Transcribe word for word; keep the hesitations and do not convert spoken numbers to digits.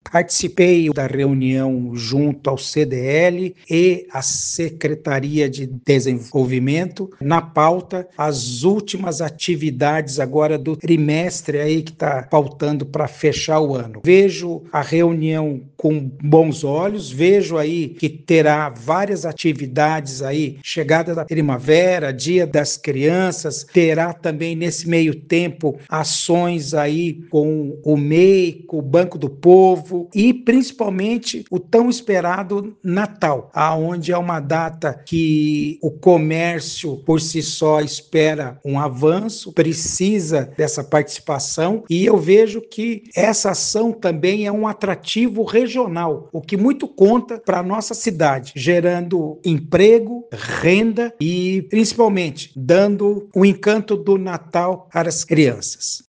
Participei da reunião junto ao C D L e à Secretaria de Desenvolvimento, na pauta, as últimas atividades agora do trimestre aí que está pautando para fechar o ano. Vejo a reunião com bons olhos, vejo aí que terá várias atividades aí, chegada da primavera, Dia das Crianças, terá também nesse meio tempo ações aí com o M E I, com o Banco do Povo e principalmente o tão esperado Natal, aonde é uma data que o comércio por si só espera um avanço, precisa dessa participação e eu vejo que essa ação também é um atrativo regional, o que muito conta para a nossa cidade, gerando emprego, renda e principalmente dando o encanto do Natal para as crianças.